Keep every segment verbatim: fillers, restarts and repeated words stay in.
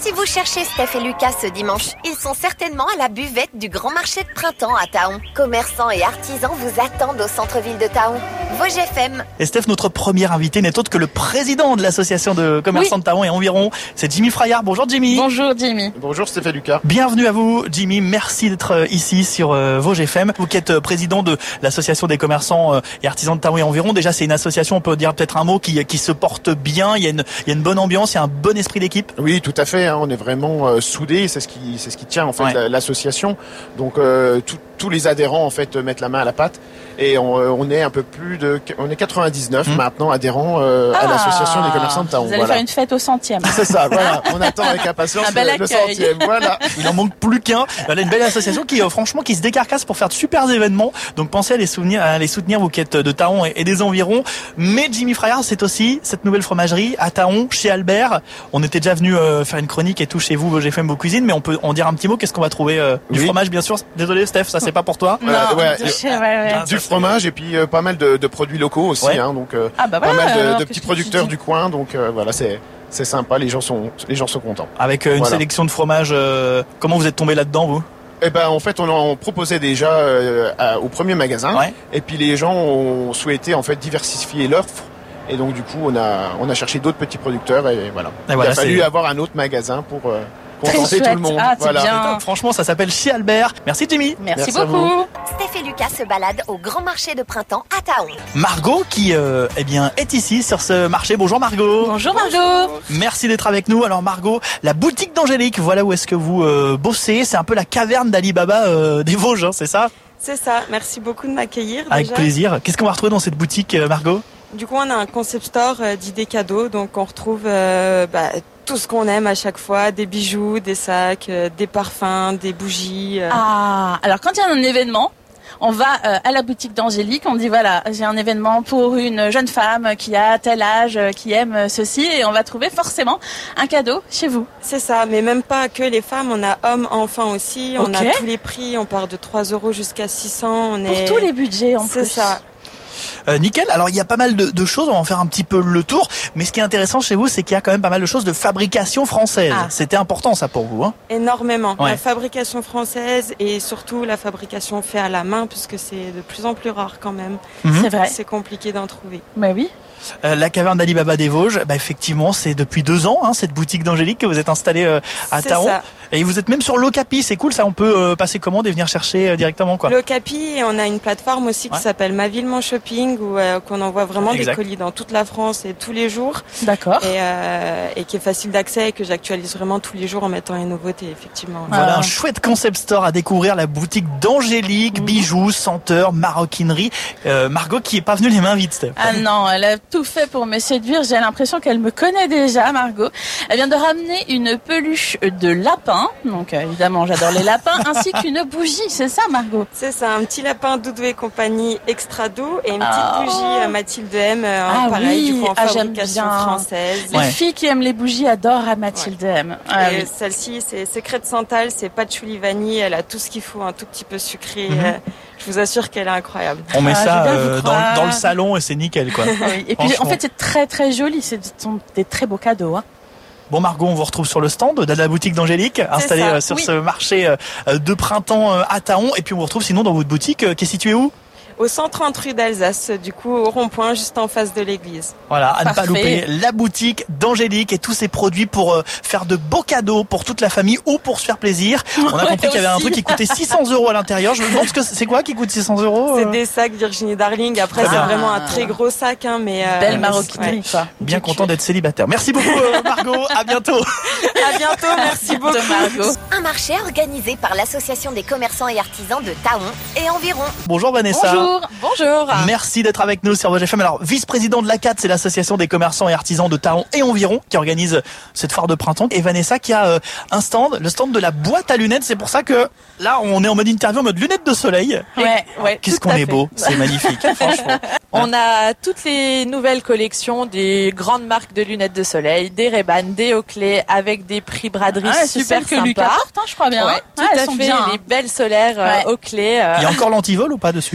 Si vous cherchez Steph et Lucas ce dimanche, ils sont certainement à la buvette du Grand Marché de Printemps à Thaon. Commerçants et artisans vous attendent au centre-ville de Thaon. Vosges F M. Et Steph, notre premier invité n'est autre que le président de l'association de commerçants oui. de Thaon et environ. C'est Jimmy Frayard. Bonjour Jimmy. Bonjour Jimmy. Bonjour Steph et Lucas. Bienvenue à vous Jimmy. Merci d'être ici sur euh, Vosges F M. Vous qui êtes président de l'association des commerçants euh, et artisans de Thaon et environ. Déjà, c'est une association, on peut dire peut-être un mot, qui, qui se porte bien. Il y a une, il y a une bonne ambiance, il y a un bon esprit d'équipe. Oui, tout à fait. Hein, on est vraiment euh, soudés. C'est ce qui, c'est ce qui tient en fait ouais. l'association. Donc euh, tout, tous les adhérents en fait mettent la main à la pâte. Et on, on est un peu plus de, on est quatre-vingt-dix-neuf mmh. maintenant adhérents euh, ah, à l'association des commerçants de Thaon. Vous allez voilà. faire une fête au centième. C'est ça, voilà. On attend avec impatience le, le centième. Voilà. Il en manque plus qu'un. Voilà une belle association qui, euh, franchement, qui se décarcasse pour faire de super événements. Donc pensez à les soutenir, à les soutenir vous qui êtes de Thaon et, et des environs. Mais Jimmy Frayard, c'est aussi cette nouvelle fromagerie à Thaon, chez Albert. On était déjà venu euh, faire une chronique et tout chez vous, Vosges F M, vos cuisines, mais on peut en dire un petit mot. Qu'est-ce qu'on va trouver euh, du oui. fromage, bien sûr. Désolé, Steph, ça c'est pas pour toi. Non, euh, ouais, du, ouais, ouais. du fromage et puis euh, pas mal de, de produits locaux aussi, ouais. hein, donc euh, ah bah pas voilà, mal de, de petits producteurs du coin, donc euh, voilà, c'est c'est sympa, les gens sont les gens sont contents. Avec euh, une voilà. sélection de fromages, euh, comment vous êtes tombé là-dedans vous? Eh ben en fait on en proposait déjà euh, à, au premier magasin, ouais. et puis les gens ont souhaité en fait diversifier l'offre. Et donc du coup on a on a cherché d'autres petits producteurs et voilà. Et voilà Il a fallu avoir un autre magasin pour euh, contenter tout le monde. Ah, voilà. Bien. Franchement, ça s'appelle chez Albert. Merci Jimmy. Merci, Merci beaucoup. Steph et Lucas se baladent au Grand Marché de Printemps à Thaon. Margot qui euh, eh bien est ici sur ce marché. Bonjour Margot. Bonjour Margot. Merci d'être avec nous. Alors Margot, la boutique d'Angélique, voilà où est-ce que vous euh, bossez. C'est un peu la caverne d'Ali Baba euh, des Vosges, hein, c'est ça? C'est ça. Merci beaucoup de m'accueillir. Avec déjà. plaisir. Qu'est-ce qu'on va retrouver dans cette boutique, euh, Margot? Du coup, on a un concept store euh, d'idées cadeaux, donc on retrouve euh, bah, tout ce qu'on aime à chaque fois, des bijoux, des sacs, euh, des parfums, des bougies. Euh. Ah, alors quand il y a un événement, on va euh, à la boutique d'Angélique, on dit voilà, j'ai un événement pour une jeune femme qui a tel âge, qui aime ceci, et on va trouver forcément un cadeau chez vous. C'est ça, mais même pas que les femmes, on a hommes, enfants aussi, on okay. a tous les prix, on part de trois euros jusqu'à six cents. On pour est... tous les budgets en C'est plus. C'est ça. Euh, nickel. Alors il y a pas mal de, de choses, on va en faire un petit peu le tour. Mais ce qui est intéressant chez vous, c'est qu'il y a quand même pas mal de choses de fabrication française. Ah. C'était important ça pour vous, hein? Énormément. Ouais. La fabrication française et surtout la fabrication faite à la main, puisque c'est de plus en plus rare quand même. Mm-hmm. C'est vrai. C'est compliqué d'en trouver. Bah oui. Euh, la caverne d'Ali Baba des Vosges, bah effectivement, c'est depuis deux ans, hein, cette boutique d'Angélique que vous êtes installée euh, à c'est Thaon. Ça. Et vous êtes même sur l'Ocapi, c'est cool ça, on peut euh, passer commande et venir chercher euh, directement quoi. L'Ocapi, et on a une plateforme aussi qui ouais. s'appelle Ma Ville Mon Shopping, où euh, qu'on envoie vraiment exact. des colis dans toute la France et tous les jours. D'accord. Et, euh, et qui est facile d'accès et que j'actualise vraiment tous les jours en mettant les nouveautés, effectivement. Voilà ah. un chouette concept store à découvrir, la boutique d'Angélique, mmh. bijoux, senteurs, maroquinerie. Euh, Margot qui est pas venue les mains vides, Steph. Ah non, elle a tout fait pour me séduire. J'ai l'impression qu'elle me connaît déjà, Margot. Elle vient de ramener une peluche de lapin. Donc, euh, évidemment, j'adore les lapins. Ainsi qu'une bougie. C'est ça, Margot? C'est ça, un petit lapin Doudou et compagnie extra doux et une petite oh. bougie euh, Mathilde M. Euh, ah pareil, oui. du coup, en ah, fabrication française. Les ouais. filles qui aiment les bougies adorent à Mathilde ouais. M. Ah, et oui. celle-ci, c'est secret de Santal. C'est patchouli vanille. Elle a tout ce qu'il faut, un tout petit peu sucré. Mm-hmm. Euh, je vous assure qu'elle est incroyable. On met ah, ça euh, dans, dans le salon et c'est nickel, quoi. oui. Et puis, en fait, c'est très, très joli. C'est des très beaux cadeaux, hein. Bon Margot, on vous retrouve sur le stand de la boutique d'Angélique, installée euh, sur oui. ce marché euh, de printemps euh, à Thaon. Et puis on vous retrouve sinon dans votre boutique euh, qui est située où? Au cent trente rue d'Alsace, du coup au rond-point juste en face de l'église. Voilà, à ne Parfait. pas louper la boutique d'Angélique et tous ses produits pour euh, faire de beaux cadeaux pour toute la famille ou pour se faire plaisir. On a ouais, compris qu'il y avait aussi. un truc qui coûtait six cents euros à l'intérieur. Je me demande ce que c'est quoi qui coûte six cents euros C'est euh... des sacs Virginie Darling. Après Très c'est bien. vraiment un très gros sac, hein, mais euh, belle maroquinerie, quoi. Ouais. Bien content d'être célibataire. Merci beaucoup euh, Margot. À bientôt. À bientôt. Merci beaucoup. Margot. Un marché organisé par l'association des commerçants et artisans de Thaon et environ. Bonjour Vanessa. Bonjour. Bonjour. Merci d'être avec nous sur Vosges F M. Alors, vice-président de l'A C A T, c'est l'association des commerçants et artisans de Thaon et environ qui organise cette foire de printemps. Et Vanessa qui a euh, un stand, le stand de la boîte à lunettes. C'est pour ça que là, on est en mode interview, en mode lunettes de soleil. Ouais, ouais. Qu'est-ce qu'on est beau, c'est magnifique, franchement. On a toutes les nouvelles collections des grandes marques de lunettes de soleil, des Ray-Ban, des Oakley, avec des prix braderie ah, super que Lucas porte, hein, je crois bien. Ouais, Ouais, tout elles à sont fait, bien, les hein. belles solaires euh, ouais. Oakley. Euh... Il y a encore l'antivol ou pas dessus? Oui, euh, oui,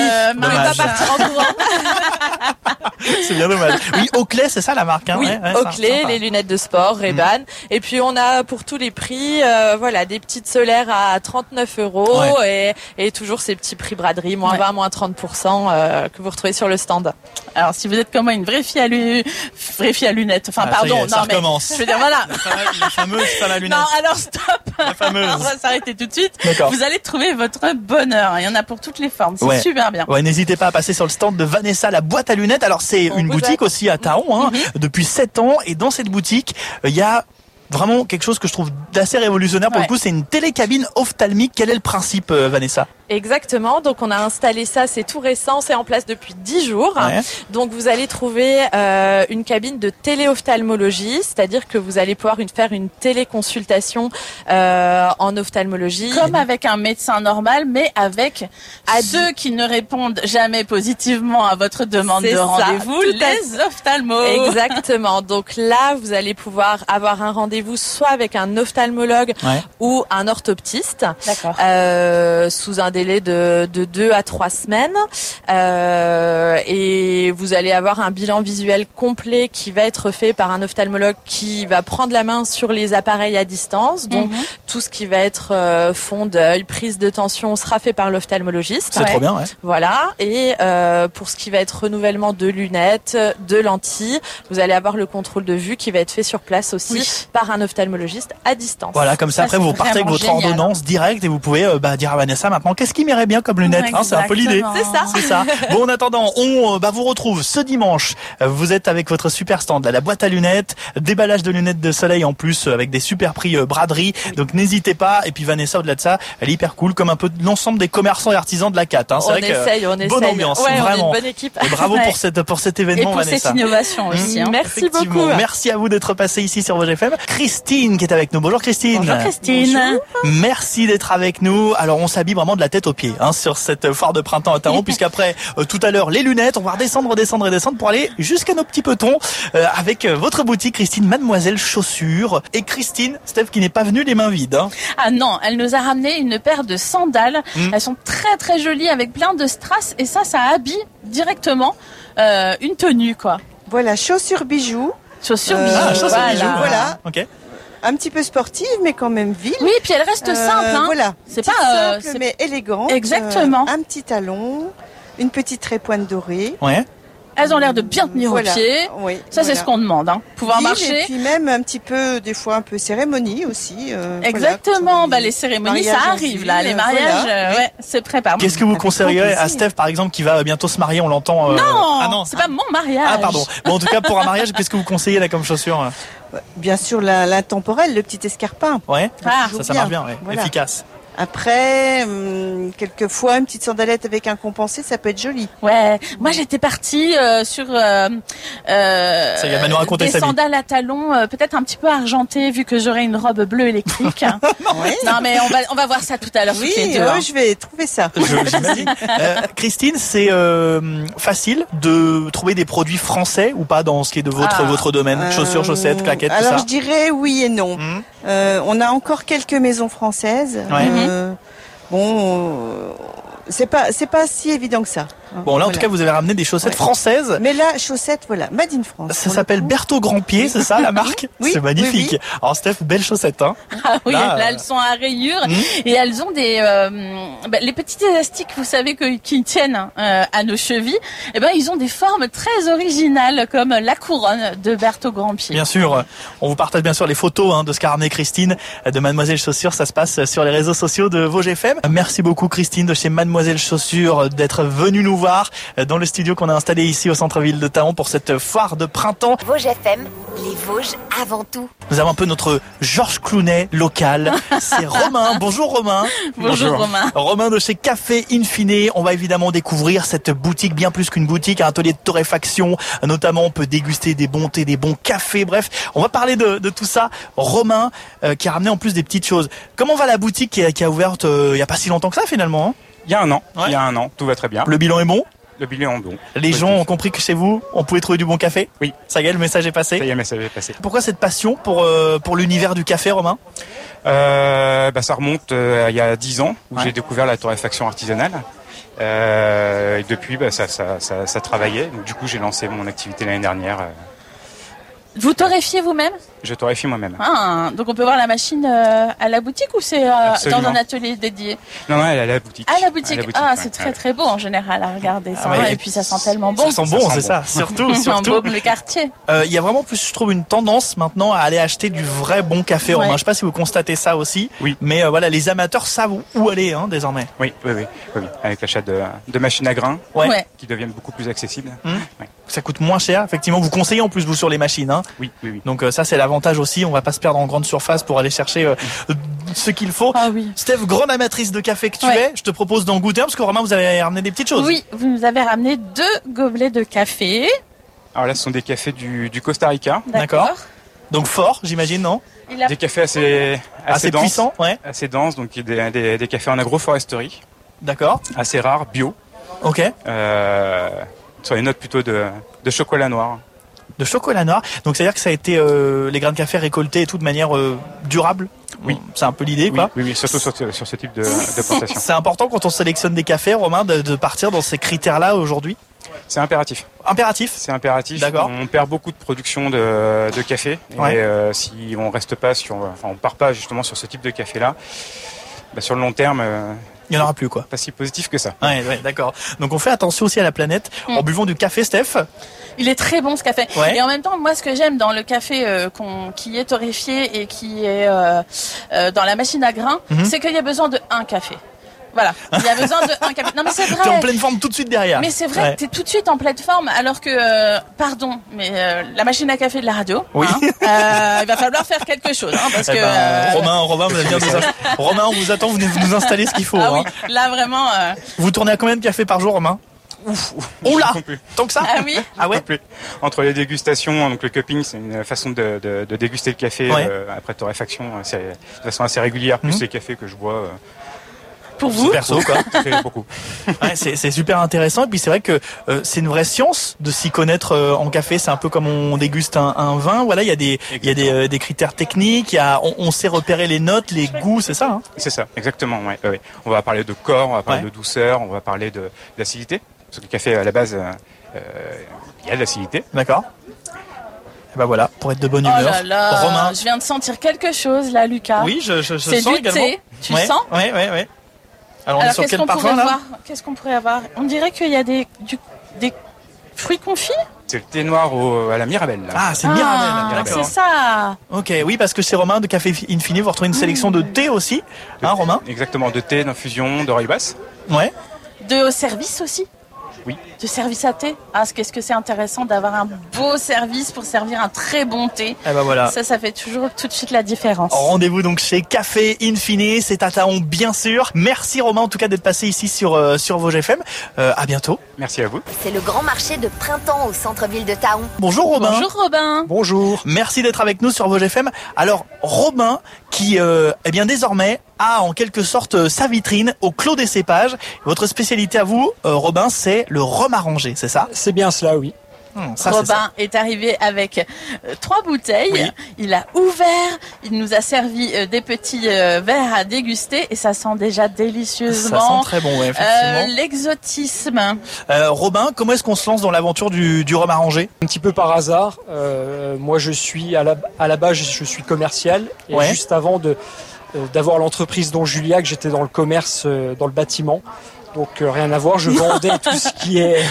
euh, Marie va partir en courant. C'est bien dommage. Oui, Oakley, c'est ça la marque. Hein oui, ouais, ouais, Oakley, les lunettes de sport, Ray-Ban. Mmh. Et puis on a pour tous les prix, euh, voilà, des petites solaires à trente-neuf euros ouais. et, et toujours ces petits prix braderie, moins ouais. vingt, moins trente pour cent euh, que vous retrouvez sur le stand. Alors si vous êtes comme moi une vraie fille à, lu... vraie fille à lunettes, enfin ah, pardon, est, ça non recommence. mais je veux dire voilà. La fameuse femme à lunettes. Non, alors stop. La fameuse. On va s'arrêter tout de suite. D'accord. Vous allez trouver votre bonheur. Il y en a pour toutes les formes. C'est ouais. super bien. Ouais, n'hésitez pas à passer sur le stand de Vanessa, la boîte à lunettes. Alors c'est On une boutique a... aussi à Taon, hein, mm-hmm. depuis sept ans. Et dans cette boutique, il euh, y a vraiment quelque chose que je trouve d'assez révolutionnaire pour ouais. le coup, c'est une télécabine ophtalmique. Quel est le principe, euh, Vanessa ? Exactement, donc on a installé ça, c'est tout récent, c'est en place depuis dix jours. Ouais. Donc vous allez trouver euh, une cabine de téléophtalmologie, c'est-à-dire que vous allez pouvoir une, faire une téléconsultation euh, en ophtalmologie. Comme avec un médecin normal, mais avec à ceux qui ne répondent jamais positivement à votre demande c'est de ça, rendez-vous, les ophtalmos. Exactement, donc là vous allez pouvoir avoir un rendez-vous soit avec un ophtalmologue ouais. ou un orthoptiste. D'accord. Euh, sous un délai de, de deux à trois semaines euh, et vous allez avoir un bilan visuel complet qui va être fait par un ophtalmologue qui va prendre la main sur les appareils à distance. Donc mm-hmm. tout ce qui va être euh, fond d'œil, prise de tension sera fait par l'ophtalmologiste. C'est ouais. trop bien, ouais. Voilà. Et euh, pour ce qui va être renouvellement de lunettes, de lentilles, vous allez avoir le contrôle de vue qui va être fait sur place aussi oui. par un ophtalmologiste à distance. Voilà, comme ça, ça après vous partez avec votre génial. ordonnance directe et vous pouvez euh, bah, dire à Vanessa maintenant qu'est-ce qui m'irait bien comme lunettes. Hein, c'est un peu l'idée. C'est ça. C'est ça. Bon, en attendant, on bah, vous retrouve ce dimanche. Vous êtes avec votre super stand, là, la boîte à lunettes, déballage de lunettes de soleil en plus avec des super prix euh, braderie. Donc n'hésitez pas. Et puis Vanessa, au-delà de ça, elle est hyper cool, comme un peu l'ensemble des commerçants et artisans de la C A T. Hein. C'est on vrai essaye, que on bonne essaye. ambiance, ouais, vraiment. On est une bonne équipe. Et bravo ouais. pour cette pour cet événement, et pour Vanessa. cette innovation aussi. Hein. Merci beaucoup. Merci à vous d'être passé ici sur Vosges F M. Christine qui est avec nous. Bonjour Christine. Bonjour Christine. Bonjour. Merci d'être avec nous. Alors on s'habille vraiment de la tête aux pieds hein, sur cette foire de printemps à Taon, puisqu'après euh, tout à l'heure les lunettes, on va redescendre, redescendre et descendre pour aller jusqu'à nos petits petons euh, avec euh, votre boutique Christine, Mademoiselle Chaussures. Et Christine, Steph qui n'est pas venue les mains vides. Hein. Ah non, elle nous a ramené une paire de sandales. Mmh. Elles sont très très jolies avec plein de strass et ça, ça habille directement euh, une tenue quoi. Voilà, chaussures bijoux. Chaussures euh, bijoux. Ah, chaussures voilà. bijoux. Voilà. Ok. Un petit peu sportive, mais quand même ville. Oui, puis elle reste Euh, simple. Hein. Voilà. C'est Petite pas euh, simple, c'est- mais élégante. Exactement. Euh, un petit talon, une petite répointe dorée. Ouais. Elles ont l'air de bien tenir Voilà. au pied. Oui, Ça, c'est voilà. ce qu'on demande. Hein. Pouvoir Ville, marcher. Et puis même un petit peu, des fois, un peu cérémonie aussi. euh, Exactement. voilà, Bah, les cérémonies, ça mariages en arrive ville, là. Les euh, mariages, voilà. euh, ouais, c'est prêt par Qu'est-ce que vous Avec conseilleriez grand à plaisir. Steph par exemple qui va bientôt se marier, on l'entend euh... Non, Ah non, c'est pas mon mariage. Ah pardon. Bon en tout cas pour un mariage, qu'est-ce que vous conseillez là comme chaussure? Bien sûr, la- l'intemporel, le petit escarpin. Ouais. Ah, Ça ça marche bien, ouais. Voilà. Efficace. Après, hum, quelquefois, une petite sandalette avec un compensé, ça peut être joli. Ouais, moi j'étais partie euh, sur euh, euh, Ça y est, elle va nous raconter des sa vie. sandales à talons, euh, peut-être un petit peu argentées vu que j'aurai une robe bleue électrique. Oui, Non mais on va on va voir ça tout à l'heure oui, toutes les deux. ouais, hein. je vais trouver ça. Je- j'imagine. Euh, Christine, c'est euh, facile de trouver des produits français ou pas dans ce qui est de votre Ah. votre domaine, Euh, chaussures, chaussettes, claquettes, tout Alors ça. je dirais oui et non. Mhm. Euh, on a encore quelques maisons françaises. Ouais. Euh, bon, euh, c'est pas c'est pas si évident que ça. Bon là en Voilà. tout cas vous avez ramené des chaussettes Ouais. françaises. Mais là, chaussettes, voilà, Made in France. Ça pour le s'appelle coup. Berthaud Grandpied, c'est ça la marque? Oui, C'est magnifique. oui, Alors Steph, belles chaussettes hein. Ah oui, Là, là, euh, elles sont à rayures Mhm. et elles ont des euh, bah, les petits élastiques, vous savez que qui tiennent euh, à nos chevilles. Et ben ils ont des formes très originales comme la couronne de Berthaud Grandpied. Bien sûr, on vous partage bien sûr les photos hein, de ce qu'a ramené Christine de Mademoiselle Chaussures. Ça se passe sur les réseaux sociaux de Vosges F M. Merci beaucoup Christine de chez Mademoiselle Chaussures d'être venue nous voir dans le studio qu'on a installé ici au centre-ville de Taon pour cette foire de printemps. Vosges F M, les Vosges avant tout. Nous avons un peu notre Georges Clounet local. C'est Romain. Bonjour Romain. Bonjour, Romain. Romain de chez Café Infine. On va évidemment découvrir cette boutique, bien plus qu'une boutique, un atelier de torréfaction. Notamment, on peut déguster des bons thés, des bons cafés. Bref, on va parler de, de tout ça. Romain, euh, qui a ramené en plus des petites choses. Comment va la boutique qui a, qui a ouvert euh, il n'y a pas si longtemps que ça finalement hein? Il y a un an, Ouais. il y a un an, tout va très bien. Le bilan est bon. Le bilan est bon. Les gens ont compris que chez vous, on pouvait trouver du bon café. Oui. Ça y est, le message est passé. Ça y est, mais ça va passer. Pourquoi cette passion pour, euh, pour l'univers du café, Romain? Euh, bah, ça remonte euh, il y a dix ans où Ouais. j'ai découvert la torréfaction artisanale. Euh, et depuis, bah, ça, ça, ça, ça travaillait. Donc, du coup, j'ai lancé mon activité l'année dernière. Euh, Vous torréfiez vous-même ? Je torréfie moi-même. Ah, donc on peut voir la machine euh, à la boutique ou c'est euh, dans un atelier dédié ? Non, non, elle est à la boutique. À la boutique. À la boutique ah, ouais. c'est très très beau en général à regarder ça. Ah ouais. Et puis ça sent tellement bon. Ça sent bon, ça sent c'est bon. ça. Surtout, surtout. Un beau le quartier. Il euh, y a vraiment plus, je trouve, une tendance maintenant à aller acheter du vrai bon café. Ouais. Romain. Je sais pas si vous constatez ça aussi. Oui. Mais euh, voilà, les amateurs savent où aller hein, désormais. Oui, oui, oui, oui, oui. Avec l'achat de, de machines à grains Ouais. Ouais. qui deviennent beaucoup plus accessibles. Mmh. Ouais. Ça coûte moins cher. Effectivement, vous conseillez en plus vous sur les machines. Hein. Oui, oui, oui. Donc euh, ça, c'est l'avantage aussi. On va pas se perdre en grande surface pour aller chercher euh, ce qu'il faut. Ah oui. Steph, grande amatrice de café que tu Ouais. es, je te propose d'en goûter un parce que Romain, vous avez ramené des petites choses. Oui, vous nous avez ramené deux gobelets de café. Alors là, ce sont des cafés du, du Costa Rica. D'accord. Donc fort, j'imagine, non ? Il a... Des cafés assez, assez, Assez denses. puissant, ouais. Assez denses, donc des, des, des cafés en agroforesterie. D'accord. Assez rares, bio. Ok. Euh, sur les notes plutôt de, de chocolat noir. De chocolat noir. Donc c'est à dire que ça a été euh, les grains de café récoltés et tout de manière euh, durable. Oui. C'est un peu l'idée, Oui, quoi. oui, oui, surtout sur, sur ce type de, de plantation. C'est important quand on sélectionne des cafés, Romain, de, de partir dans ces critères-là aujourd'hui. C'est impératif. Impératif. C'est impératif. D'accord. On perd beaucoup de production de, de café. Ouais. Et euh, si on reste pas sur, enfin, on part pas justement sur ce type de café-là, bah, sur le long terme, euh, Il n'y en aura plus, quoi. pas si positif que ça. Ouais, ouais, d'accord. Donc on fait attention aussi à la planète Mm. en buvant du café, Steph. Il est très bon ce café. Ouais. Et en même temps, moi, ce que j'aime dans le café euh, qu'on, qui est torréfié et qui est euh, euh, dans la machine à grains, Mhm. c'est qu'il y a besoin de un café. Voilà, il y a besoin de un café. Non mais c'est T'es en vrai. pleine forme tout de suite derrière. Mais c'est vrai Ouais. que t'es tout de suite en pleine forme, alors que, euh, pardon, mais euh, la machine à café de la radio, Oui. hein, euh, il va falloir faire quelque chose, hein, parce Eh que. ben, euh, Romain, Romain, vous allez bien nous inst- Romain, on vous attend, vous venez nous installer ce qu'il faut. ah hein. oui, là vraiment. euh, Vous tournez à combien de cafés par jour, Romain Ouf, ouf. Oula, Complet. tant que ça. Ah oui. Ah ouais. Complet. Entre les dégustations, donc le cupping, c'est une façon de, de, de déguster le café Ouais. euh, après torréfaction, c'est de façon assez régulière, plus Mhm. les cafés que je bois. Euh, Pour vous. Perso, quoi. ça fait beaucoup. Ouais, c'est, c'est super intéressant et puis c'est vrai que euh, c'est une vraie science de s'y connaître euh, en café. C'est un peu comme on déguste un, un vin. Voilà, il y a des il y a des, euh, des critères techniques. Il y a on, on sait repérer les notes, les goûts, c'est ça. Hein C'est ça, exactement. Ouais, ouais. On va parler de corps, on va parler Ouais. de douceur, on va parler de d'acidité. Parce que le café à la base, euh, euh, il y a de l'acidité. D'accord. Et ben voilà, pour être de bonne Oh humeur. là là, Romain. je viens de sentir quelque chose là, Lucas. Oui, je, je, je C'est sens du également. thé, tu ouais, sens Ouais, ouais, ouais. Alors, on est Alors sur qu'est-ce quel qu'on parfum pourrait là voir Qu'est-ce qu'on pourrait avoir On dirait qu'il y a des du, des fruits confits. C'est le thé noir au, à la Mirabelle. Là. Ah, c'est Ah, Mirabelle. c'est D'accord. ça. Ok, oui, parce que chez Romain de Café Infini, vous retrouvez une sélection de thé aussi, De- hein, Romain. Exactement, de thé, d'infusion, de rooibos. Ouais. De service aussi. Oui. De service à thé. Ah, qu'est-ce que c'est intéressant d'avoir un beau service pour servir un très bon thé. Eh ben voilà. Ça, ça fait toujours tout de suite la différence. Rendez-vous donc chez Café Infini, c'est à Taon bien sûr. Merci Romain en tout cas d'être passé ici sur euh, sur Vosges F M. Euh, à bientôt. Merci à vous. C'est le grand marché de printemps au centre-ville de Taon. Bonjour Robin. Bonjour Robin. Bonjour. Merci d'être avec nous sur Vosges F M. Alors Robin qui euh, eh bien désormais a en quelque sorte euh, sa vitrine au Clos des Cépages. Votre spécialité à vous, euh, Robin, c'est le rhum arrangé, c'est ça? C'est bien cela, oui. Hum, ça, c'est Robin ça. est, arrivé avec euh, trois bouteilles. Oui. Il a ouvert, il nous a servi euh, des petits euh, verres à déguster et ça sent déjà Ça délicieusement. sent très bon, ouais, effectivement. Euh, l'exotisme. Euh, Robin, comment est-ce qu'on se lance dans l'aventure du, du rhum arrangé? Un petit peu par hasard. Euh, moi, je suis à la, à la base, je suis commercial. Et Ouais. juste avant de euh, d'avoir l'entreprise Don Juliac, j'étais dans le commerce, euh, dans le bâtiment. Donc euh, rien à voir. Je vendais tout ce qui est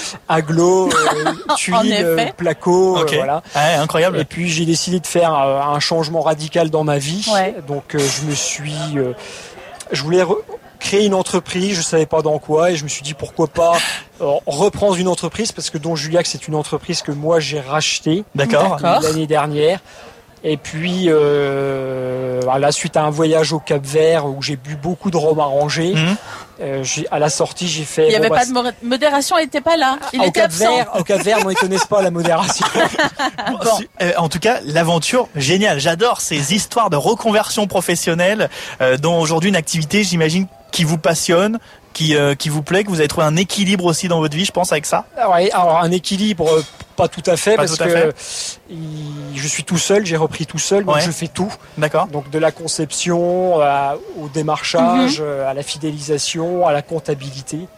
aglo, euh, En tuiles, effet. euh, placo, Ok. euh, voilà. Ouais, incroyable. Et puis j'ai décidé de faire euh, un changement radical dans ma vie. Ouais. Donc euh, je me suis, euh, je voulais re- créer une entreprise, je savais pas dans quoi, et je me suis dit pourquoi pas euh, reprendre une entreprise parce que Don Juliac c'est une entreprise que moi j'ai rachetée D'accord. D'accord. l'année dernière. Et puis euh, à la suite à un voyage au Cap-Vert où j'ai bu beaucoup de rhum arrangé, Mhm. euh, j'ai- à la sortie j'ai fait. Il n'y avait bon, pas bah, de mo- modération, il n'était pas là. Il au était absent. Cap-Vert, au Cap-Vert, non, ils connaissent pas la modération. Bon, su- euh, en tout cas, l'aventure géniale. J'adore ces histoires de reconversion professionnelle, euh, dont aujourd'hui une activité, j'imagine, qui vous passionne, qui euh, qui vous plaît, que vous avez trouvé un équilibre aussi dans votre vie, je pense, avec ça. Alors, et- alors, un équilibre, euh, pas tout à fait, Pas parce tout à que il- je suis tout seul, j'ai repris tout seul, donc Ouais. je fais tout. D'accord. Donc de la conception à- au démarchage, euh, à la fidélisation, à la comptabilité.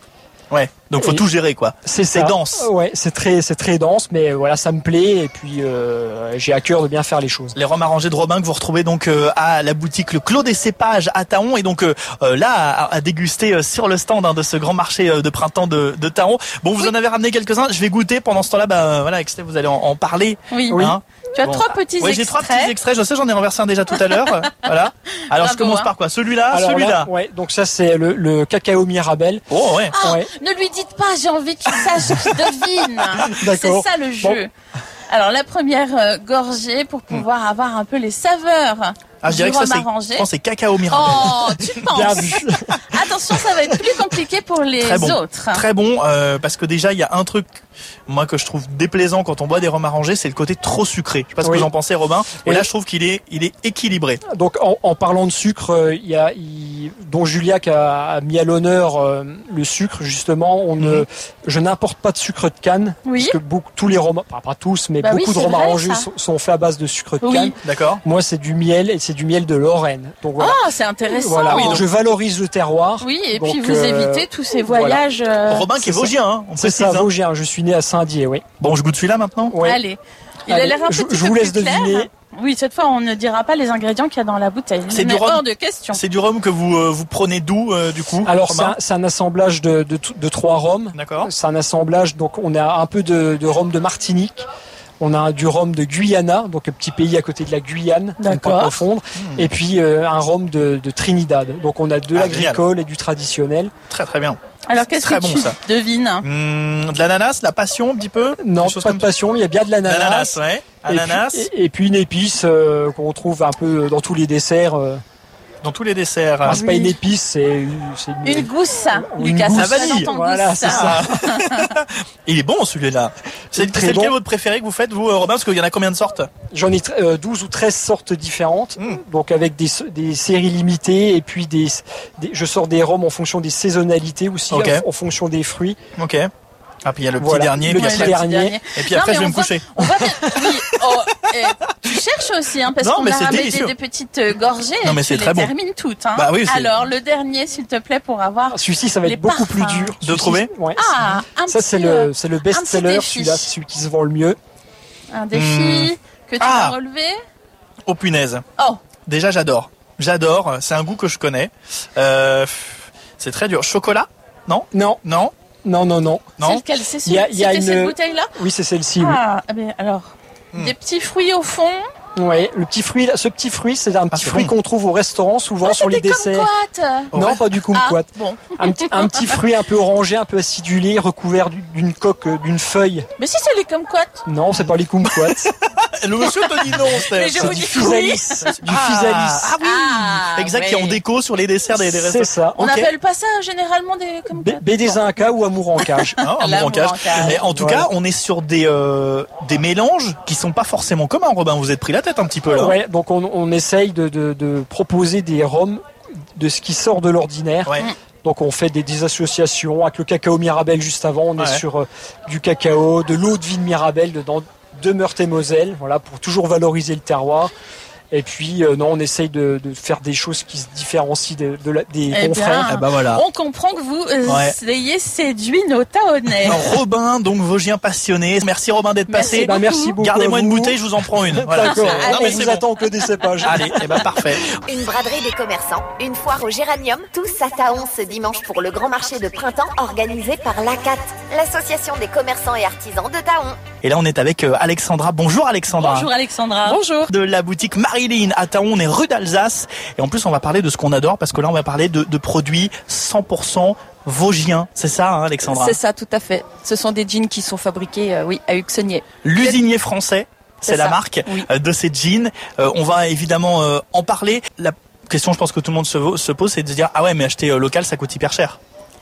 Ouais. Donc faut et tout gérer quoi. C'est, c'est dense. Ouais, c'est très c'est très dense, mais voilà, ça me plaît et puis euh, j'ai à cœur de bien faire les choses. Les rhums arrangés de Robin que vous retrouvez donc euh, à la boutique Le Clos des Cépages à Thaon et donc euh, là à, à déguster euh, sur le stand hein, de ce grand marché euh, de printemps de, de Thaon. Bon, vous oui. en avez ramené quelques-uns. Je vais goûter pendant ce temps-là. Bah voilà, Extrait, vous allez en, en parler. Oui. Hein. Tu as bon. trois petits oui, extraits. j'ai trois petits extraits. Je sais, j'en ai renversé un déjà tout à l'heure. Voilà. Alors Bravo, je commence hein. par quoi? Celui-là, Alors celui-là. Là, ouais. Donc ça c'est le, le cacao Mirabelle. Oh ouais. Ah, ouais. Ne lui dites pas. J'ai envie qu'il sache, qu'il devine. D'accord. C'est ça le jeu. Bon. Alors la première euh, gorgée pour pouvoir hmm. avoir un peu les saveurs. Ah, je dirais que ça c'est, je pense c'est cacao Mirabelle. Oh, tu penses? Bien vu. Attention, ça va être plus compliqué pour les Très bon. autres. Très bon, euh, parce que déjà il y a un truc, moi que je trouve déplaisant quand on boit des rhums arrangés, c'est le côté trop sucré. Je sais pas ce oui. que vous en pensez, Robin. Et oui. là, je trouve qu'il est, il est équilibré. Donc, en, en parlant de sucre, il y a, il, dont Juliac a, a mis à l'honneur euh, le sucre. Justement, on ne, mmh. je n'importe pas de sucre de canne, oui. parce que beaucoup, tous les rhums, pas, pas tous, mais bah beaucoup oui, de rhums vrai, arrangés sont, sont faits à base de sucre de oui. canne. D'accord. Moi, c'est du miel et c'est du miel de Lorraine. Donc voilà. Ah, c'est intéressant. Voilà. Oui, donc, je valorise le terroir. Oui, et donc, puis vous euh, évitez tous ces voyages. Voilà. Euh... Robin qui est vosgien, hein. On c'est ça, vosgien. Je suis né à Saint-Dié, oui. Bon, je goûte celui-là maintenant. Ouais. Allez. Il Allez, a l'air un je, petit je peu vous laisse plus clair. deviner. Oui, cette fois, on ne dira pas les ingrédients qu'il y a dans la bouteille. C'est mais du rhum. Hors de question. C'est du rhum que vous euh, vous prenez d'où euh, du coup? Alors c'est un, c'est un assemblage de, de, de trois rhums. D'accord. C'est un assemblage, donc on a un peu de, de rhum de Martinique. On a du rhum de Guyana, donc un petit pays à côté de la Guyane, pour ne pas confondre. Mmh. Et puis euh, un rhum de, de Trinidad. Donc on a de ah, l'agricole génial. Et du traditionnel. Très très bien. Alors qu'est-ce très que bon, tu ça. devines? mmh, De l'ananas, la passion un petit peu? Non, pas de passion, il y a bien de l'ananas. L'ananas, ouais. Ananas. Et puis, et, et puis une épice euh, qu'on trouve un peu dans tous les desserts. Euh. Dans tous les desserts. Ah, c'est oui. pas une épice, c'est une, c'est une... une gousse, une Lucas. Gousse. La vanille. Voilà, c'est ça. Il est bon celui-là. C'est, c'est, c'est lequel bon. Votre préféré que vous faites, vous, Robin? Parce qu'il y en a combien de sortes? J'en ai euh, douze ou treize sortes différentes. Mm. Donc avec des, des séries limitées et puis des, des, je sors des rhums en fonction des saisonnalités aussi, okay. en, en fonction des fruits. Ok. Ah, puis il y a le petit voilà, dernier, le puis petit après, dernier. Et puis après, non, je vais me voit, coucher. On voit bien. Oui, oh, et tu cherches aussi, hein, parce non, qu'on a ramené des, des petites gorgées. Non, mais et c'est tu très les bon. termines toutes. Hein. Bah oui, c'est... Alors, le dernier, s'il te plaît, pour avoir. Celui-ci, ça va être beaucoup parfums. plus dur. De celui-ci, trouver ouais, Ah, un ça, petit, c'est le, c'est le best-seller, celui-là, c'est celui qui se vend le mieux. Un défi mmh. que tu ah. vas relever. Oh, punaise. Oh. Déjà, j'adore. J'adore. C'est un goût que je connais. Euh, c'est très dur. Chocolat? Non? Non. Non? Non, non, non. C'est lequel? C'est celui, il y a, il y a une... cette bouteille-là? Oui, c'est celle-ci. Ah, oui. mais alors, hmm. des petits fruits au fond. Oui, le petit fruit, ce petit fruit, c'est un petit ah, fruit bon. qu'on trouve au restaurant, souvent oh, sur les desserts. Kumquat. Non, pas du kumquat. Ah, bon. un, petit, un petit fruit un peu orangé, un peu acidulé, recouvert d'une coque, d'une feuille. Mais si c'est les kumquats. Non, c'est pas les kumquats. Le monsieur te dit non, c'est, c'est du physalis. Du physalis. Ah oui, ah, exact, ouais. Qui est en déco sur les desserts des, des restaurants. C'est ça. On okay. appelle pas ça généralement des kumquats. B D un K ou amour en cage. Non, amour en cage. Mais en tout voilà. cas, on est sur des euh, des mélanges qui sont pas forcément communs. Robin, vous êtes pris la tête un petit peu là. Ouais, donc on, on essaye de, de, de proposer des rhums de ce qui sort de l'ordinaire. Ouais. Donc on fait des, des associations avec le cacao Mirabelle juste avant. On ouais. est sur euh, du cacao, de l'eau de vie de Mirabelle dans de Meurthe-et-Moselle, voilà, pour toujours valoriser le terroir. Et puis, euh, non, on essaye de, de faire des choses qui se différencient de, de la, des eh confrères. Bien, eh ben voilà. On comprend que vous euh, ouais. ayez séduit nos Tahonnais. Robin, donc vosgien passionné. Merci Robin d'être merci passé. Bah, merci beaucoup. Gardez-moi une bouteille, je vous en prends une. Voilà. D'accord. C'est... Non, mais je vous bon. attends que des cépages. Allez, et eh ben parfait. Une braderie des commerçants, une foire au géranium, tous à Thaon ce dimanche pour le grand marché de printemps organisé par l'A C A T, l'association des commerçants et artisans de Thaon. Et là, on est avec euh, Alexandra. Bonjour Alexandra. Bonjour Alexandra. Bonjour. De la boutique Marilyn à Thaon, on est rue d'Alsace. Et en plus, on va parler de ce qu'on adore parce que là, on va parler de, de produits cent pour cent vosgiens. C'est ça, hein, Alexandra? C'est ça, tout à fait. Ce sont des jeans qui sont fabriqués, euh, oui, à Huxonnier. L'usinier français, c'est, c'est la marque oui. euh, de ces jeans. Euh, on va évidemment euh, en parler. La question, je pense que tout le monde se, se pose, c'est de se dire, ah ouais, mais acheter euh, local, ça coûte hyper cher.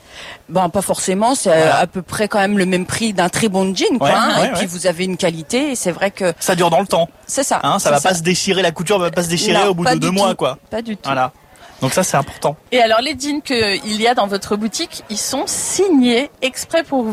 Ben pas forcément, c'est voilà. à peu près quand même le même prix d'un très bon jean, quoi. Ouais, hein, ouais, et puis ouais. vous avez une qualité, et c'est vrai que ça dure dans le temps. C'est ça. Hein, ça c'est va ça. pas se déchirer, la couture va pas se déchirer non, au bout de deux mois, tout. quoi. Pas du tout. Voilà. Donc ça, c'est important. Et alors les jeans qu'il y a dans votre boutique, ils sont signés exprès pour vous.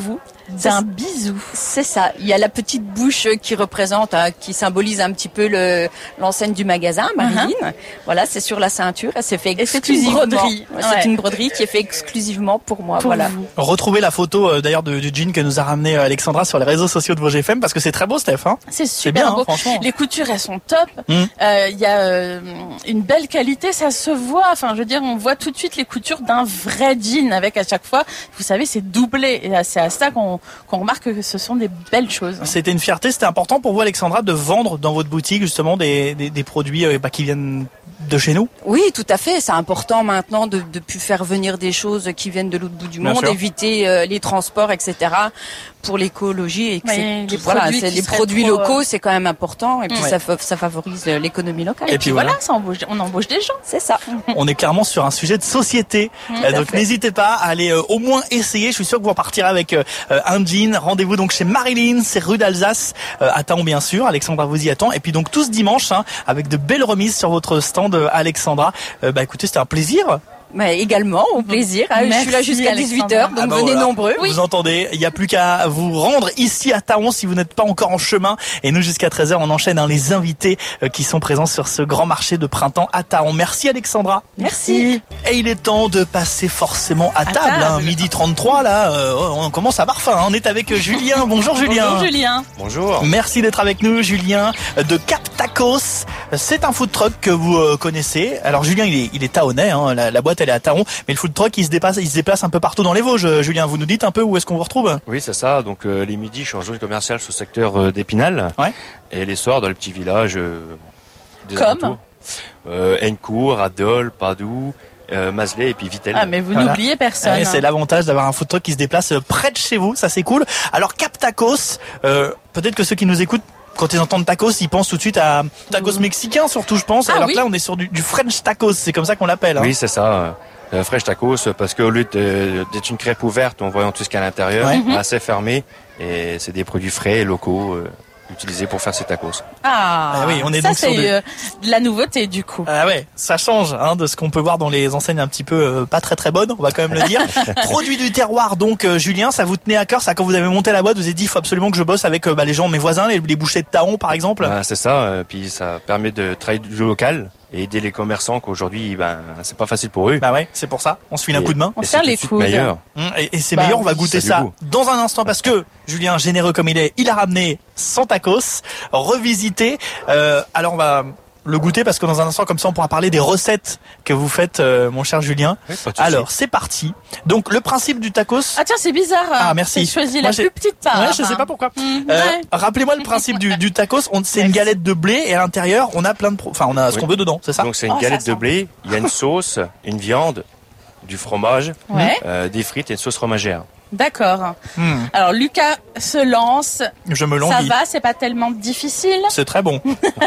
d'un bisou. C'est ça. Il y a la petite bouche qui représente, hein, qui symbolise un petit peu le, l'enseigne du magasin, Marilyn. Uh-huh. Voilà, c'est sur la ceinture. Elle s'est fait exclusivement. C'est une broderie. Ouais. C'est une broderie qui est faite exclusivement pour moi. Pour voilà. vous. Retrouvez la photo euh, d'ailleurs de, du jean que nous a ramené euh, Alexandra sur les réseaux sociaux de Vosges F M parce que c'est très beau, Steph. Hein. C'est super c'est bien, beau. Hein, franchement. Les coutures, elles sont top. Il mmh. euh, y a euh, une belle qualité, ça se voit. Enfin, je veux dire, on voit tout de suite les coutures d'un vrai jean avec à chaque fois, vous savez, c'est doublé. Et c'est à ça qu'on, qu'on remarque que ce sont des belles choses. C'était une fierté, c'était important pour vous, Alexandra, de vendre dans votre boutique justement des, des, des produits euh, bah, qui viennent de chez nous. Oui, tout à fait. C'est important maintenant de de plus faire venir des choses qui viennent de l'autre bout du Bien monde, sûr. éviter euh, les transports, et cetera. Pour l'écologie et que Mais c'est, les voilà, produits c'est qui les seraient produits trop, locaux, c'est quand même important et puis Ouais. ça fa- ça favorise euh, l'économie locale. Et Et puis puis voilà, voilà. ça embauche, on embauche des gens. C'est ça. On est clairement sur un sujet de société. Mmh, Euh, donc fait. n'hésitez pas à aller euh, au moins essayer. Je suis sûr que vous repartirez avec euh, un jean. Rendez-vous donc chez Marilyn, c'est rue d'Alsace, euh, à Thaon bien sûr. Alexandra vous y attend. Et puis donc tous dimanche, hein, avec de belles remises sur votre stand, euh, Alexandra. Euh, bah écoutez, c'était un plaisir. Mais également, au plaisir. hein. Je Merci, suis là jusqu'à dix-huit heures, donc Ah bah venez voilà. nombreux. Vous entendez, il n'y a plus qu'à vous rendre ici à Thaon si vous n'êtes pas encore en chemin. Et nous, jusqu'à treize heures, on enchaîne hein, les invités euh, qui sont présents sur ce grand marché de printemps à Thaon. Merci Alexandra. Merci. Et il est temps de passer forcément à, table. table. Hein. Midi trente-trois, là, euh, on commence à avoir faim. Hein. On est avec Julien. Bonjour Julien. Bonjour Julien. Bonjour. Merci d'être avec nous, Julien, de Cap Tacos. C'est un food truck que vous euh, connaissez. Alors Julien, il est, il est taonais, hein. la, la boîte elle est à Thaon, mais le food truck il se dépasse, il se déplace un peu partout dans les Vosges. Julien, vous nous dites un peu où est-ce qu'on vous retrouve? Oui, c'est ça. Donc euh, les midis, je suis en zone commerciale sur le secteur euh, d'Épinal. Ouais. Et les soirs, dans les petits villages euh, des Comme alentours. euh, Hencourt, Adol, Padoue, euh, Mazley et puis Vittel. Ah mais vous Voilà. n'oubliez personne. Ouais, c'est l'avantage d'avoir un food truck qui se déplace près de chez vous, ça c'est cool. Alors Cap Tacos, euh, peut-être que ceux qui nous écoutent, quand ils entendent tacos, ils pensent tout de suite à tacos mexicain surtout, je pense. Ah Alors oui. que là, on est sur du, du French tacos, c'est comme ça qu'on l'appelle. Hein. Oui, c'est ça. Euh, Fresh Tacos, parce qu'au lieu de- d'être une crêpe ouverte, en voyant tout ce qu'il y a à l'intérieur, Ouais. assez fermé, et c'est des produits frais et locaux euh, utilisés pour faire ces tacos. Ah, Ah oui, on est ça donc sur c'est des- euh, de la nouveauté du coup. Ah ouais, ça change hein, de ce qu'on peut voir dans les enseignes un petit peu euh, pas très très bonnes, on va quand même le dire. Produit du terroir, donc euh, Julien, ça vous tenait à cœur, ça quand vous avez monté la boîte, vous avez dit il faut absolument que je bosse avec euh, bah, les gens, mes voisins, les, les bouchers de Thaon par exemple. Ben, c'est ça, euh, puis ça permet de travailler du local et aider les commerçants qu'aujourd'hui, ben, c'est pas facile pour eux. Bah ouais, c'est pour ça, on se file un Et- coup de main. On et serre c'est les tout de suite coudes. meilleur. Hum, Et, et c'est Bah meilleur, on va oui, goûter ça ça du goût. dans un instant parce que Julien, généreux comme il est, il a ramené son tacos, revisité. Euh, alors on va le goûter parce que dans un instant comme ça on pourra parler des recettes que vous faites, euh, mon cher Julien. Oui, pas de souci. Alors c'est parti. Donc le principe du tacos. Ah tiens, c'est bizarre. Ah, hein. merci. J'ai choisi Moi, la j'ai- plus petite part. Ouais, je sais pas pourquoi. Mmh, Euh, ouais. Rappelez-moi le principe du, du tacos. On, c'est une Merci. galette de blé et à l'intérieur on a plein de, pro- enfin on a ce Oui. qu'on veut dedans, c'est ça? Donc c'est une Oh, ça galette de sent. blé, il y a une sauce, une viande, du fromage, Ouais. euh, des frites et une sauce fromagère. D'accord. Hmm, Alors Lucas se lance. je me Ça languis. va, c'est pas tellement difficile. C'est très bon.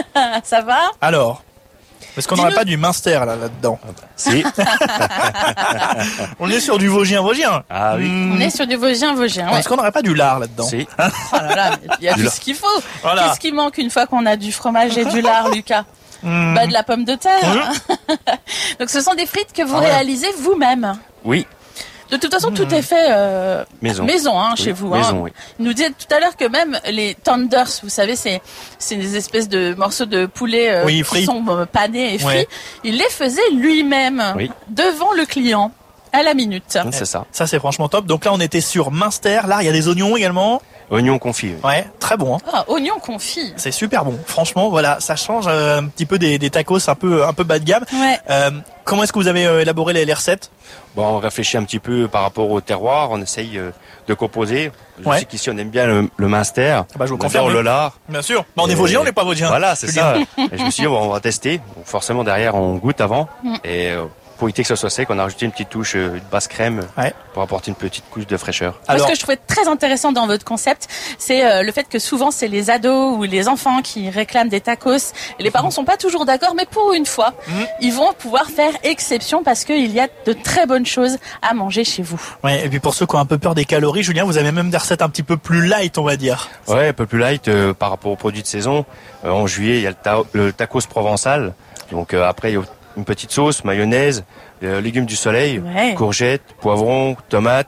Ça va. Alors, est-ce qu'on n'aurait Dis-nous- pas du Minster là là-dedans? Si. On est sur du Vosgien Vosgien. Ah oui. Hmm. On est sur du Vosgien, Vosgien. Ouais. Est-ce qu'on n'aurait pas du lard là-dedans? Si. Oh là là, mais il y a Du tout lard. ce qu'il faut. Voilà. Qu'est-ce qui manque une fois qu'on a du fromage et du lard, Lucas? Hmm. Bah de la pomme de terre. Donc ce sont des frites que vous Ah ouais. réalisez vous-même. Oui. De toute façon, tout est fait euh, Maison. maison hein, Oui, chez vous. maison, hein. oui. Il nous disait tout à l'heure que même les tenders, vous savez, c'est c'est des espèces de morceaux de poulet euh, Oui, qui frits. sont euh, panés et frits. Ouais. Il les faisait lui-même Oui. devant le client à la minute. C'est ça. Ça c'est franchement top. Donc là on était sur Minster. Là il y a des oignons également. Oignon confit. oui. Ouais, très bon. Hein. Ah, oignon confit. C'est super bon. Franchement, voilà, ça change euh, un petit peu des, des tacos un peu un peu bas de gamme. Ouais. Euh, comment est-ce que vous avez euh, élaboré les, les recettes? Bon, on réfléchit un petit peu par rapport au terroir, on essaye euh, de composer. Je Ouais. sais qu'ici on aime bien le, le Minster, Bah, je vous on aime confirme. bien le lard. Bien sûr. Bah, on est Et- Vosgien, on n'est pas Vosgien. Voilà, c'est Julien. ça. Et je me suis dit, bon, on va tester. Donc, forcément, derrière, on goûte avant. Mm. Et euh, pour éviter que ce soit sec, on a rajouté une petite touche euh, de basse crème Ouais. pour apporter une petite couche de fraîcheur. Moi, Alors, ce que je trouvais très intéressant dans votre concept, c'est euh, le fait que souvent c'est les ados ou les enfants qui réclament des tacos. Et les parents sont pas toujours d'accord, mais pour une fois, Mhm. ils vont pouvoir faire exception parce qu'il y a de très bonnes choses à manger chez vous. ouais, et puis pour ceux qui ont un peu peur des calories, Julien, vous avez même des recettes un petit peu plus light, on va dire. Ouais, un peu plus light euh, par rapport aux produits de saison. Euh, en juillet, il y a le, ta- le tacos provençal. Donc euh, après, il y a une petite sauce, mayonnaise, euh, légumes du soleil, Ouais. courgettes, poivrons, tomates,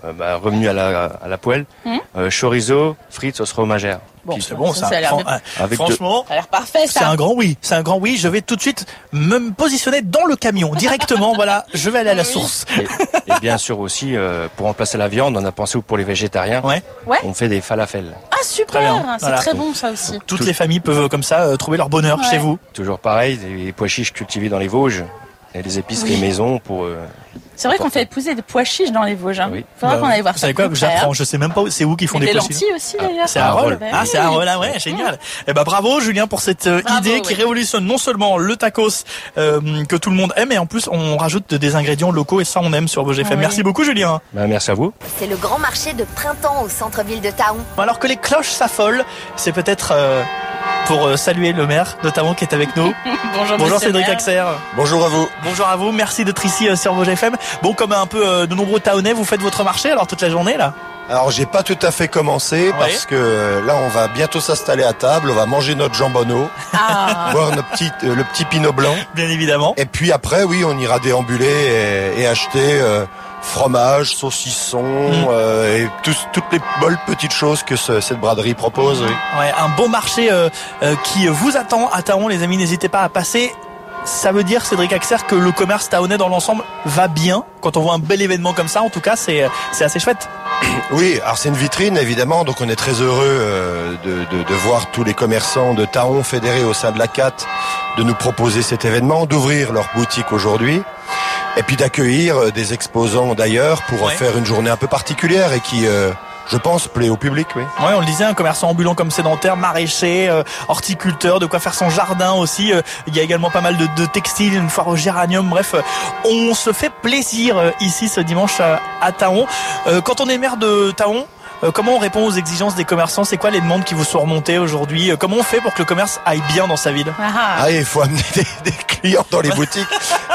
euh, bah, revenu à la, à la poêle. Mmh. Euh, chorizo, frites, sauce fromagère. Bon, c'est bon, ça. ça a l'air Fran- avec franchement, de... ça a l'air parfait, ça. C'est un grand oui. C'est un grand oui. Je vais tout de suite me positionner dans le camion directement. Voilà, je vais aller à la source. Et, et bien sûr aussi, euh, pour remplacer la viande, on a pensé pour les végétariens. Ouais. Ouais. On fait des falafels. Ah super, c'est voilà. Très bon ça aussi. Toutes Tout... les familles peuvent comme ça euh, trouver leur bonheur ouais. chez vous. Toujours pareil, des pois chiches cultivés dans les Vosges et des épiceries oui. maison pour. Euh, C'est vrai qu'on fait épouser des pois chiches dans les Vosges. Hein. Oui. Faudra bah, qu'on aille voir vous ça. Vous savez quoi, j'apprends, je sais même pas où, c'est où qu'ils font des, des pois chiches. Des lentilles aussi d'ailleurs. C'est à Arles. Ah, c'est à Arles, ouais, génial. Eh ben bravo Julien pour cette euh, bravo, idée oui. qui révolutionne non seulement le tacos euh, que tout le monde aime, et en plus on rajoute des ingrédients locaux et ça on aime sur Vosges F M. Oui. Merci beaucoup Julien. Bah, merci à vous. C'est le grand marché de printemps au centre-ville de Thaon. Alors que les cloches s'affolent, c'est peut-être euh, pour euh, saluer le maire de Thaon qui est avec nous. Bonjour, Bonjour Cédric Axer. Bonjour à vous. Bonjour à vous, merci d'être ici euh, sur Vosges F M. Bon, comme un peu euh, de nombreux Thaonais, vous faites votre marché alors toute la journée là? Alors j'ai pas tout à fait commencé ouais. parce que euh, là on va bientôt s'installer à table, on va manger notre jambonneau, ah. boire notre petit, euh, le petit pinot blanc. Bien évidemment. Et puis après oui on ira déambuler et, et acheter euh, fromage, saucisson mmh. euh, et tout, toutes les bonnes petites choses que ce, cette braderie propose. Mmh. Oui. Ouais, un beau marché euh, euh, qui vous attend à Thaon les amis, n'hésitez pas à passer. Ça veut dire, Cédric Axer, que le commerce thaonais dans l'ensemble va bien. Quand on voit un bel événement comme ça, en tout cas, c'est c'est assez chouette. Oui, alors c'est une vitrine évidemment, donc on est très heureux euh, de, de, de voir tous les commerçants de Thaon fédérés au sein de la C A T de nous proposer cet événement, d'ouvrir leur boutique aujourd'hui, et puis d'accueillir des exposants d'ailleurs pour ouais. faire une journée un peu particulière et qui... Euh, je pense, plaît au public, oui. Ouais, on le disait, un commerçant ambulant comme sédentaire, maraîcher, euh, horticulteur, de quoi faire son jardin aussi. Euh, il y a également pas mal de, de textiles, une foire au géranium. Bref, euh, on se fait plaisir euh, ici ce dimanche à, à Thaon. Euh, quand on est maire de Thaon, euh, comment on répond aux exigences des commerçants? C'est quoi les demandes qui vous sont remontées aujourd'hui? euh, Comment on fait pour que le commerce aille bien dans sa ville? Ah, il faut amener des, des clients dans les boutiques.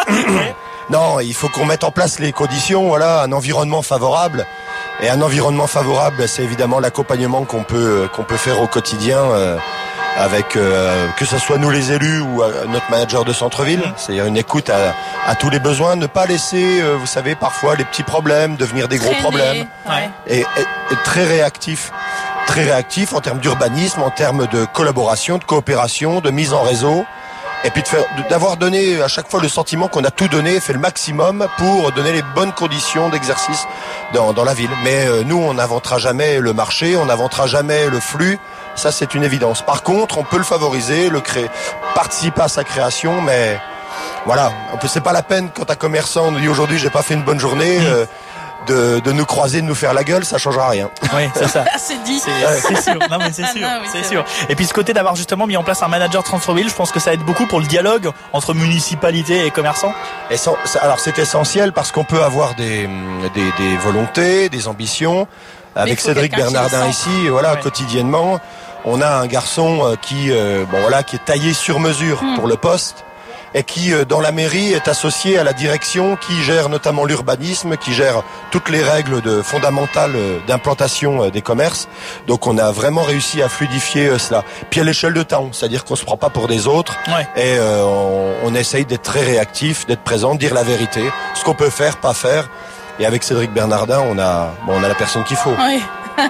Non, il faut qu'on mette en place les conditions, voilà, un environnement favorable. Et un environnement favorable, c'est évidemment l'accompagnement qu'on peut qu'on peut faire au quotidien euh, avec euh, que ce soit nous les élus ou euh, notre manager de centre-ville, mmh. c'est-à-dire une écoute à, à tous les besoins, ne pas laisser, euh, vous savez, parfois les petits problèmes devenir des gros Traîner, problèmes, ouais. et, et, et très réactif, très réactif en termes d'urbanisme, en termes de collaboration, de coopération, de mise en réseau. Et puis de faire, d'avoir donné à chaque fois le sentiment qu'on a tout donné, fait le maximum pour donner les bonnes conditions d'exercice dans, dans la ville. Mais euh, nous, on n'inventera jamais le marché, on n'inventera jamais le flux. Ça, c'est une évidence. Par contre, on peut le favoriser, le créer, participer à sa création, mais voilà, c'est pas la peine quand un commerçant nous dit aujourd'hui j'ai pas fait une bonne journée. Euh, De, de nous croiser, de nous faire la gueule, ça changera rien. Oui, c'est ça. c'est dit. C'est, c'est sûr. Non, mais c'est sûr. Ah non, oui, c'est, c'est sûr. Et puis ce côté d'avoir justement mis en place un manager de centre-ville, je pense que ça aide beaucoup pour le dialogue entre municipalité et commerçants. Et sans, alors c'est essentiel parce qu'on peut avoir des, des, des volontés, des ambitions. Avec Cédric Bernardin ici, voilà, ouais. quotidiennement, on a un garçon qui, euh, bon voilà, qui est taillé sur mesure mmh. pour le poste. Et qui, dans la mairie, est associé à la direction qui gère notamment l'urbanisme, qui gère toutes les règles de, fondamentales d'implantation des commerces. Donc on a vraiment réussi à fluidifier cela. Puis à l'échelle de Thaon, c'est-à-dire qu'on se prend pas pour des autres, ouais. et euh, on, on essaye d'être très réactif, d'être présent, de dire la vérité, ce qu'on peut faire, pas faire. Et avec Cédric Bernardin, on a, bon, on a la personne qu'il faut. Oui.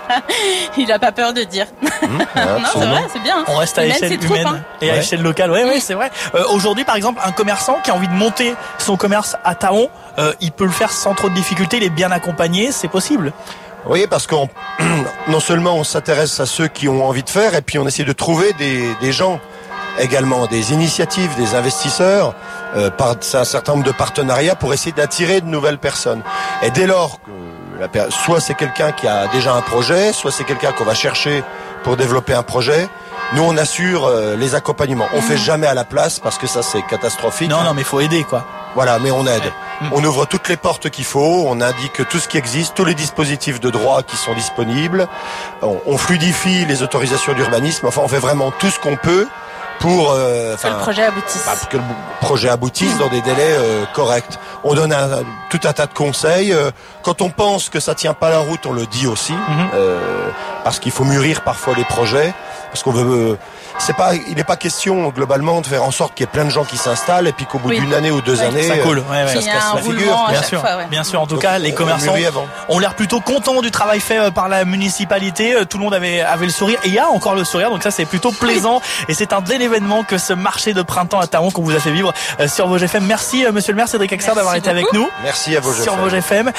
Il a pas peur de dire. Mmh, non, c'est vrai, c'est bien. On reste à l'échelle humaine hein. et à ouais. l'échelle locale. Oui, oui, oui, c'est vrai. Euh, aujourd'hui, par exemple, un commerçant qui a envie de monter son commerce à Thaon, euh, il peut le faire sans trop de difficultés. Il est bien accompagné, c'est possible. Oui, parce qu'on non seulement on s'intéresse à ceux qui ont envie de faire, et puis on essaie de trouver des, des gens également, des initiatives, des investisseurs, euh, par un certain nombre de partenariats pour essayer d'attirer de nouvelles personnes. Et dès lors que la, soit c'est quelqu'un qui a déjà un projet, soit c'est quelqu'un qu'on va chercher pour développer un projet, nous on assure euh, les accompagnements. On mmh. fait jamais à la place parce que ça c'est catastrophique. Non, non, mais il faut aider quoi. Voilà, mais on aide. Ouais. Mmh. On ouvre toutes les portes qu'il faut, on indique tout ce qui existe, tous les dispositifs de droit qui sont disponibles, on, on fluidifie les autorisations d'urbanisme, enfin on fait vraiment tout ce qu'on peut pour euh, que le projet aboutisse. Bah, pour que le projet aboutisse mmh. dans des délais euh, corrects. On donne un, tout un tas de conseils. Euh, quand on pense que ça tient pas la route, on le dit aussi, mmh. euh, parce qu'il faut mûrir parfois les projets, parce qu'on veut. Euh, c'est pas, il n'est pas question globalement de faire en sorte qu'il y ait plein de gens qui s'installent et puis qu'au bout oui. d'une année ou deux oui. années, ça coule. Ouais, ouais. ça se casse la figure. Bien sûr, fois, ouais. bien sûr. En tout Donc, cas, les commerçants ont l'air plutôt contents du travail fait par la municipalité. Tout le monde avait avait le sourire et il y a encore le sourire. Donc ça, c'est plutôt plaisant. Et c'est un bel événement que ce marché de printemps à Thaon qu'on vous a fait vivre sur Vosges F M. Merci, Monsieur le maire Cédric Axard d'avoir été avec nous. Merci à Vosges F M. Sur Vosges F M.